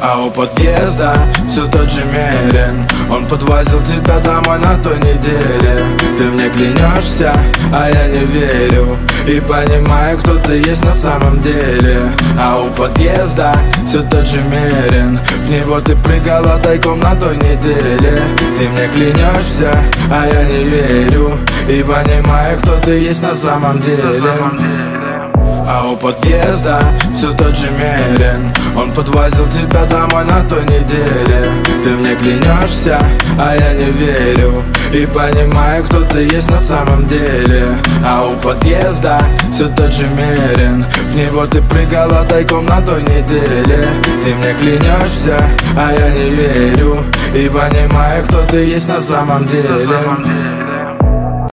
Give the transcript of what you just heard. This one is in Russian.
А у подъезда все тот же Мерин. Он подвозил тебя домой на той неделе. Ты мне клянешься, а я не верю и понимаю, кто ты есть на самом деле. А у подъезда все тот же Мерин. В него ты прыгала тайком на той неделе. Ты мне клянешься, а я не верю и понимаю, кто ты есть на самом деле. А у подъезда все тот же Мерин. Он подвозил тебя домой на той неделе. Ты мне клянешься, а я не верю и понимаю, кто ты есть на самом деле. А у подъезда все тот же Мерин. В него ты прыгала тайком на той неделе. Ты мне клянешься, а я не верю и понимаю, кто ты есть на самом деле.